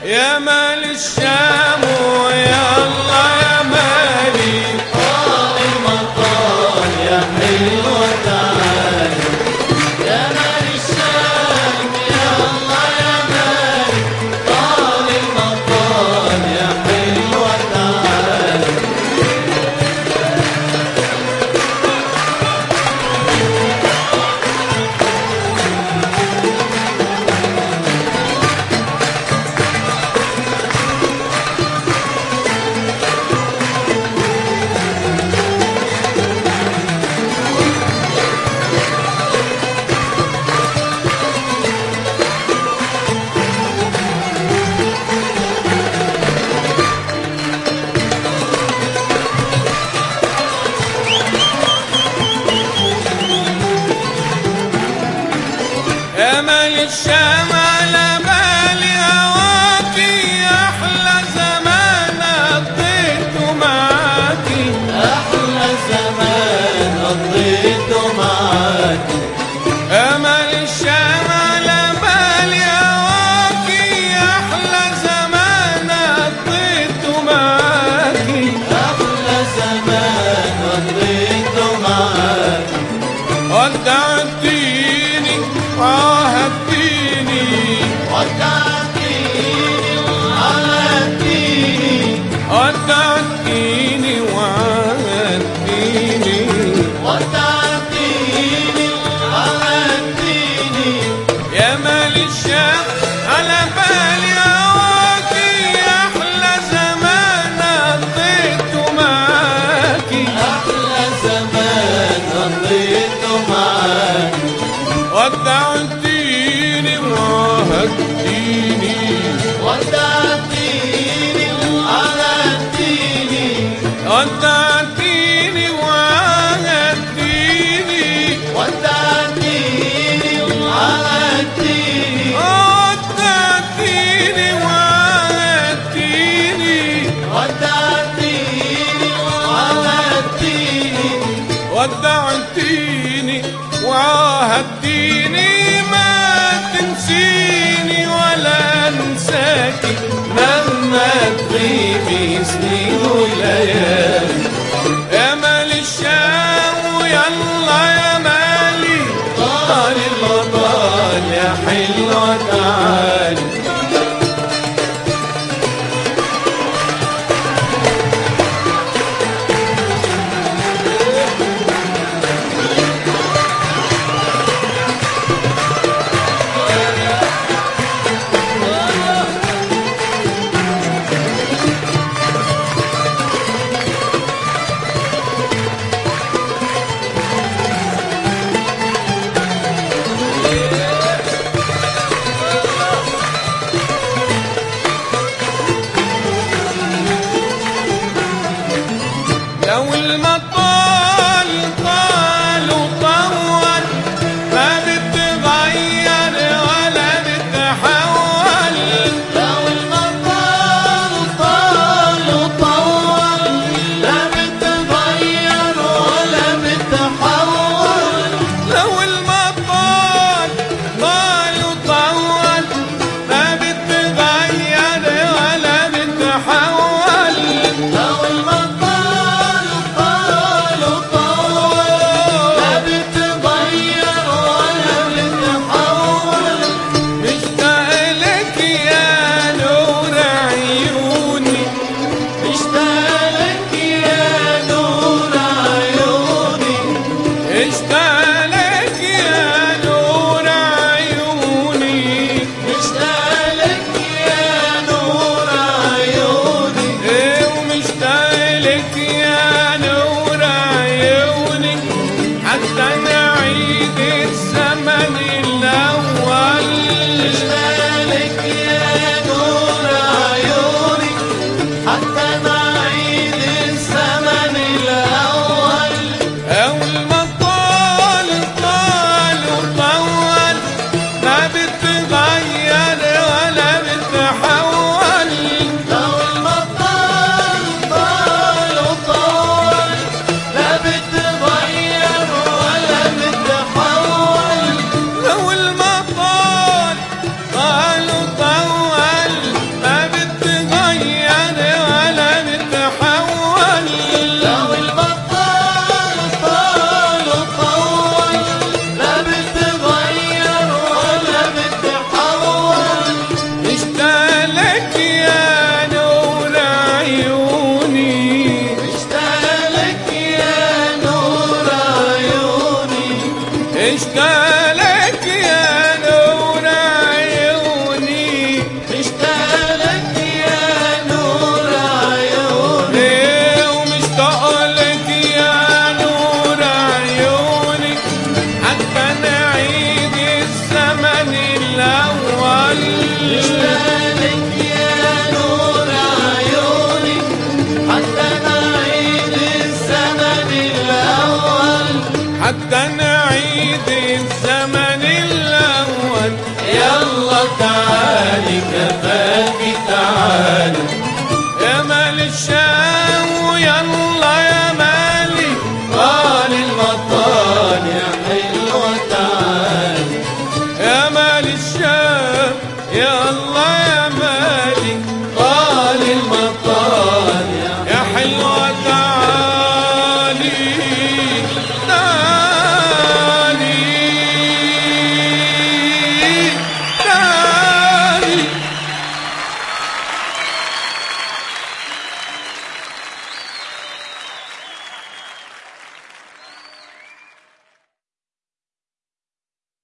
يا مال الشام ويا الله يا مالي طال المطال يا حلوة تعالي يا مال الشام يا الله يا مالي طال المطال يا حلوة تعالي يا مال الشام على بالي هواكي أحلى زمان قضيته معاكي أحلى زمان قضيته معاكي يا مال الشام على بالي هواكي أحلى زمان قضيته معاكي أحلى زمان قضيته معاكي ودعتيني وعاهدتيني ودعتيني وعاهدتيني ودعتيني وعاهدتيني ودعتيني وعاهدتيني يا مال الشام على بالي هواكي أحلى زمان قضيته معاكي أحلى زمان قضيته معاكي ودعتيني وعاهدتيني ودعتيني وعاهدتيني ودعتيني وعاهدتيني ودعتيني وعاهدتيني ودعتيني وعاهدتيني ودعتيني وعاهدتيني ودعتيني وعاهدتيني ما تنسيني ولا انساكي مهما تغيبي سنين وليالي